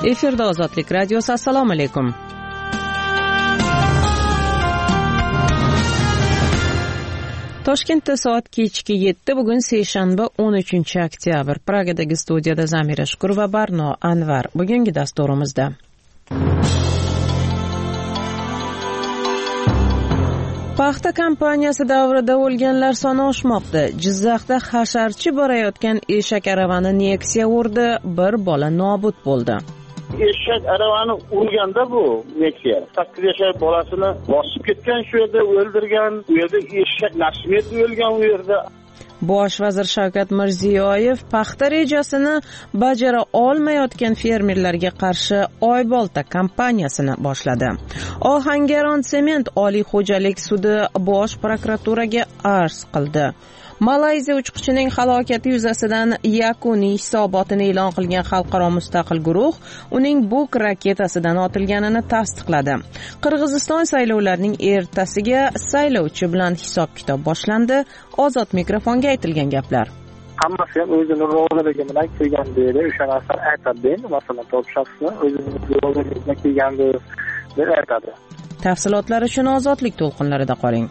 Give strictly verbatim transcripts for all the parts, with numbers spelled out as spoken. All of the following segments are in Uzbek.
Efirda Ozodlik radiosi. Assalomu alaykum. Toshkentda soat kechki yetti, bugun seshanba o'n uchinchi oktyabr. Pragadagi studiyada Zamira Shukur va Barno Anvar. Bugungi dasturimizda paxta kampaniyasi davrida o'lganlar soni oshmoqda. Jizzaxda hasharchi borayotgan eshak aravani Nexia urdi, bir bola nobud bo'ldi. Eshak aravani urganda bu Nexia sakkiz yashar bolasini bosib ketgan, shu yerda o'ldirgan, u yerda eshak nasib etib o'lgan u yerda. Bosh vazir Shavkat Mirziyoyev paxta rejasini bajara olmayotgan fermerlarga qarshi Oybolta kampaniyasini boshladi. Ohangaron sement oliy xo'jalik sudi bosh prokuraturaga arz qildi. Malayziya uchquchining halokati yuzasidan yakuniy hisobotini e'lon qilgan xalqaro mustaqil guruh uning Buk raketasidan otilganini tasdiqladi. Qirg'iziston saylovlarining ertasiga saylovchi bilan hisob-kitob boshlandi. Ozod mikrofonga aytilgan gaplar. Hammasi ham o'zini roziligi bilan kelgan deydi. O'sha narsani aytadi. Masalan, to'rt shaxslar o'zini roziligi bilan kelgan deb aytadi. Tafsilotlar uchun Ozodlik to'lqinlarida qoling.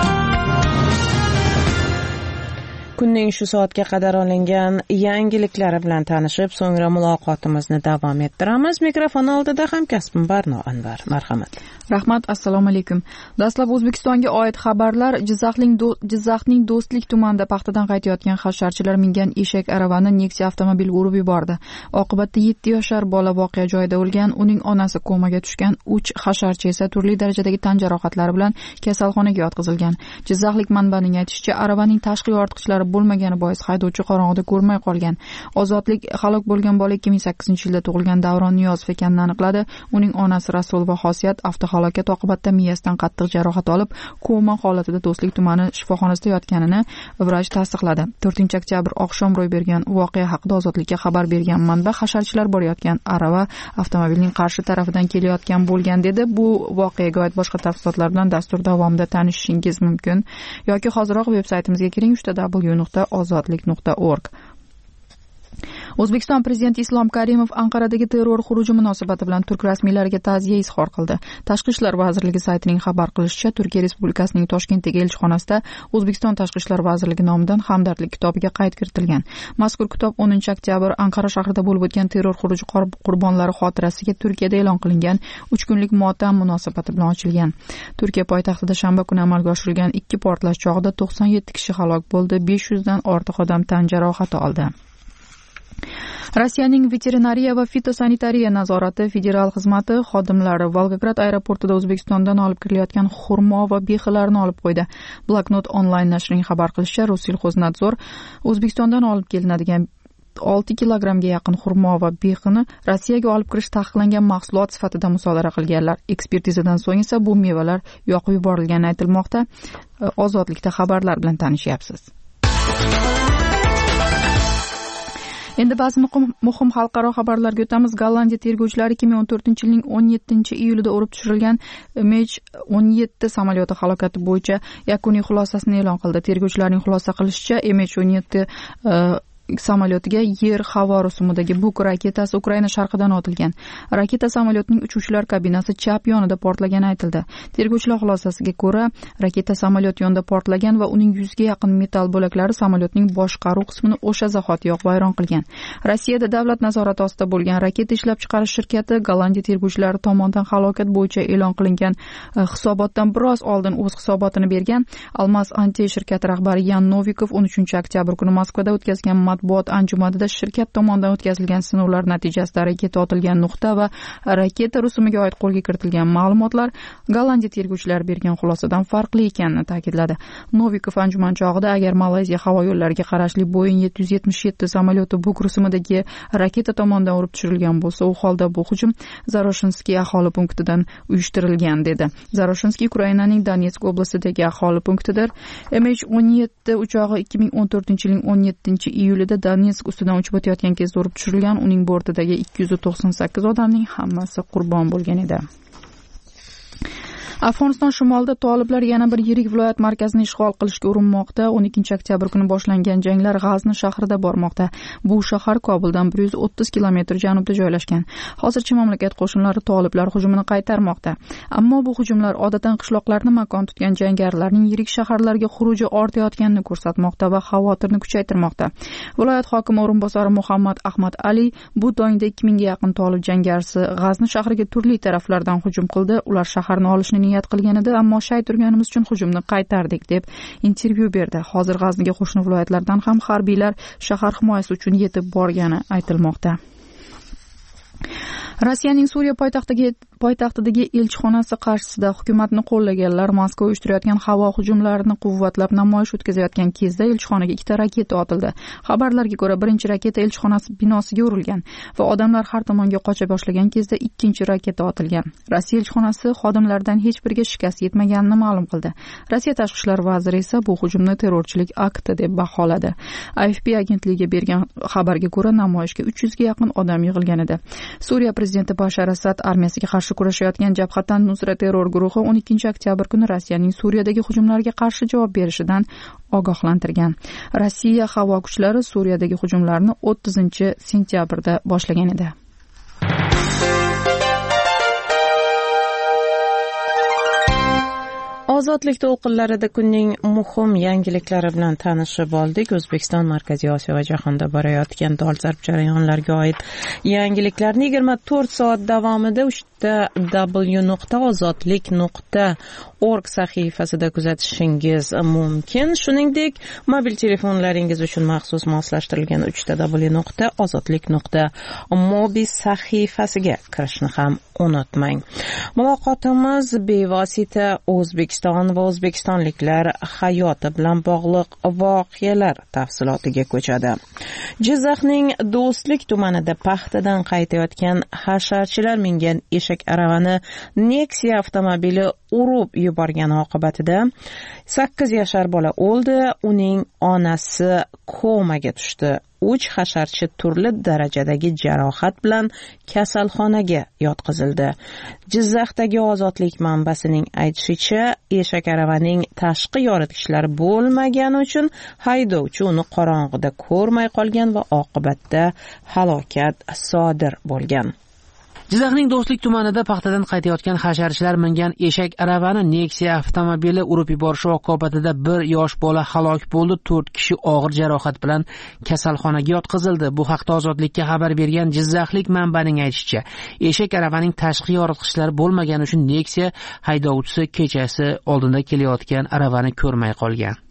Kunning shu soatga qadar olingan yangiliklari bilan tanishib, so'ngra muloqotimizni davom ettiramiz. Mikrofon oldida hamkasbim Barno Anvar. Marhamat. Rahmat, assalomu alaykum. Dastlab O'zbekistonga oid xabarlar. Jizzaxning do, Jizzaxning Do'stlik tumanida paxtadan qaytayotgan hasharchilar mingan eshak aravani Nexia avtomobil urib yubordi. Oqibatda yetti yashar bola voqea joyida o'lgan, uning onasi komaga tushgan, uch hasharchi esa turli darajadagi tan jarohatlari bilan kasalxonaga yotqizilgan. Jizzaxlik manbaning aytishicha, aravaning tashqi yoritqichlari bo'lmagani bois haydovchi qorong'ida ko'rmay qolgan. Ozodlik halok bo'lgan bola ikki ming sakkizinchi yilda tug'ilgan Davron Niyozov ekanini aniqladi. Uning onasi Rasulova Xosiyat avtohalokat oqibatida miyasidan qattiq jarohat olib, koma holatida Do'stlik tumani shifoxonasida yotganini vrach tasdiqladi. to'rtinchi oktyabr oqshom ro'y bergan voqea haqida Ozodlikka xabar bergan manba hasharchilar borayotgan arava avtomobilning qarshi tarafidan kelayotgan bo'lgan dedi. Bu voqeaga oid boshqa tafsilotlar bilan dastur davomida tanishishingiz mumkin yoki hozirroq veb-saytimizga kiring w w w nuqta ozodlik nuqta org. O'zbekiston prezidenti Islom Karimov Anqaradagi terror xuruji munosabati bilan turk rasmiylariga ta'ziya izhor qildi. Tashqi ishlar vazirligi saytining xabar qilishicha, Turkiya Respublikasining Toshkentdagi elchixonasida O'zbekiston Tashqi ishlar vazirligi nomidan hamdardlik kitobiga qayd kiritilgan. Mazkur kitob o'ninchi oktyabr Anqara shahrida bo'lib o'tgan terror xuruji qurbonlari xotirasiga Turkiyada e'lon qilingan uch kunlik motam munosabati bilan ochilgan. Turkiya poytaxtida shanba kuni amalga oshirilgan ikki portlash chog'ida to'qson yetti kishi halok bo'ldi, besh yuzdan ortiq odam tan jarohati oldi. Rossiyaning veterinariya va fitosanitariya nazorati federal xizmati xodimlari Volgograd aeroportida O'zbekistondan olib kirilayotgan xurmo va behilarni olib qo'ydi. Bloknot onlayn nashrining xabar qilishicha, Rosilxoznadzor O'zbekistondan olib kelinadigan olti kilogrammga yaqin xurmo va behini Rossiyaga olib kirish taqiqlangan mahsulot sifatida musodara qilganlar. Ekspertizadan so'ng esa bu mevalar yoqib yuborilgani aytilmoqda. Ozodlikda xabarlar bilan tanishyapsiz. Endi ba'zi muhim, muhim xalqaro xabarlarga o'tamiz. Gollandiya tergovchilari ikki ming o'n to'rtinchi yilning o'n yettinchi iyulida urib tushirilgan M H o'n yetti samolyoti halokati bo'yicha yakuniy xulosasini e'lon qildi. Tergovchilarning xulosa qilishicha, M H o'n yetti uh, samolyotiga yer-havo rusumidagi Buk raketasi Ukraina sharqidan otilgan. Raketa samolyotining uchuvchilar kabinasi chap yonida portlagani aytildi. Tergovchilar xulosasiga ko'ra, raketa samolyot yonida portlagan va uning yuzga yaqin metall bo'laklari samolyotning boshqaruv qismini o'sha zahotiyoq vayron qilgan. Rossiyada davlat nazorati ostida bo'lgan raketa ishlab chiqarish shirkati Gollandiya tergovchilari tomonidan halokat bo'yicha e'lon qilingan hisobotdan biroz oldin o'z hisobotini bergan. Almas Ante shirkati rahbari Yan Novikov o'n uchinchi oktyabr kuni Moskvada o'tkazgan matbuot anjumanida shirkat tomonidan o'tkazilgan sinovlar natijasida raketa otilgan nuqta va raketa rusumiga oid qo'lga kiritilgan ma'lumotlar Gollandiya tergovchilari bergan xulosadan farqli ekanini ta'kidladi. Novikov anjuman chog'ida agar Malayziya havo yo'llariga qarashli Boeing yetti yuz yetmish yetti samolyoti Buk rusumidagi raketa tomonidan urib tushirilgan bo'lsa, u holda bu hujum Zaroshinskiy aholi punktidan uyushtirilgan dedi. Zaroshinskiy Ukrainaning Donetsk oblastidagi aholi punktidir. M H o'n yetti uchog'i ikki ming o'n to'rtinchi yilning o'n yettinchi iyulida Donetsk ustidan uchib o'tayotgan kezda urib tushirilgan. Uning bortidagi ikki yuz to'qson sakkiz odamning hammasi qurbon bo'lgan edi. Afg'oniston shimolida toliblar yana bir yirik viloyat markazini ishg'ol qilishga urinmoqda. o'n ikkinchi oktyabr kuni boshlangan janglar G'azni shahrida bormoqda. Bu shahar Kobuldan bir yuz o'ttiz kilometr janubda joylashgan. Hozircha mamlakat qo'shinlari toliblar hujumini qaytarmoqda. Ammo bu hujumlar odatan qishloqlarni makon tutgan jangarilarning yirik shaharlarga xuruji ortayotganini ko'rsatmoqda va xavotirni kuchaytirmoqda. Viloyat hokimi o'rinbosari Muhammad Ahmad Ali bu tongda ikki mingga yaqin tolib jangarisi G'azni shahriga turli taraflardan hujum qildi. Ular shaharni olishni niyat qilgan edi, ammo shay turganimiz uchun hujumni qaytardik deb intervyu berdi. Hozir G'azniga qo'shni viloyatlardan ham harbiylar shahar himoyasi uchun yetib borgani aytilmoqda. Rossiyaning Suriya poytaxtiga poytaxtidagi elchixonasi qarshisida hukumatni qo'llaganlar Moskva uyushtirayotgan havo hujumlarini quvvatlab namoyish o'tkazayotgan kezda elchixonaga ikkita raketa otildi. Xabarlarga ko'ra, birinchi raketa elchixonasi binosiga urilgan va odamlar har tomonga qocha boshlagan kezda ikkinchi raketa otilgan. Rossiya elchixonasi xodimlaridan hech biriga shikast yetmaganini ma'lum qildi. Rossiya tashqi ishlar vaziri esa bu hujumni terrorchilik akti deb baholadi. A F P agentligiga bergan xabarga ko'ra, namoyishga uch yuzga yaqin odam yig'ilgan edi. Suriya prezidenti Bashar Asad armiyasiga qarshi kurashayotgan Jabhatan Nusra terror guruhi o'n ikkinchi oktyabr kuni Rossiyaning Suriyadagi hujumlarga qarshi javob berishidan ogohlantirgan. Rossiya havo kuchlari Suriyadagi hujumlarni o'ttizinchi sentyabrda boshlagan edi. Ozodlik to'lqinlarida kunning muhim yangiliklari bilan tanishib oldik. O'zbekiston, Markaziy Osiyo va jahonda borayotgan dolzarb jarayonlarga oid yangiliklarni yigirma to'rt soat davomida uchta w nuqta ozodlik nuqta org sahifasida kuzatishingiz mumkin. Shuningdek, mobil telefonlaringiz uchun maxsus moslashtirilgan uchta w nuqta ozodlik nuqta mobi sahifasiga kirishni ham unutmang. Muloqotimiz bevosita O'zbekiston va o'zbekistonliklar hayoti bilan bog'liq voqealar tafsilotiga ko'chadi. Jizzaxning Do'stlik tumanida paxtadan qaytayotgan hasharchilar mingan eshak aravani Nexia avtomobili urib yuborgani oqibatida sakkiz yashar bola o'ldi, uning onasi komaga tushdi. uch hasharchi turli darajadagi jarohat bilan kasalxonaga yotqizildi. Jizzaxdagi Ozodlik manbasining aytishicha, eshak aravaning tashqi yoritgichlari bo'lmagani uchun haydovchi uni qorong'ida ko'rmay qolgan va oqibatda halokat sodir bo'lgan. Jizzaxning Do'stlik tumanida paxtadan qaytayotgan hasharchilar mingan eshak aravani Nexia avtomobili urib yuborishi oqibatida bir yosh bola halok bo'ldi, to'rt kishi og'ir jarohat bilan kasalxonaga yotqizildi. Bu haqda Ozodlikka xabar bergan jizzaxlik manbaning aytishicha, eshak aravaning tashqi yoritgichlari bo'lmagani uchun Nexia haydovchisi kechasi oldinda kelayotgan aravani ko'rmay qolgan.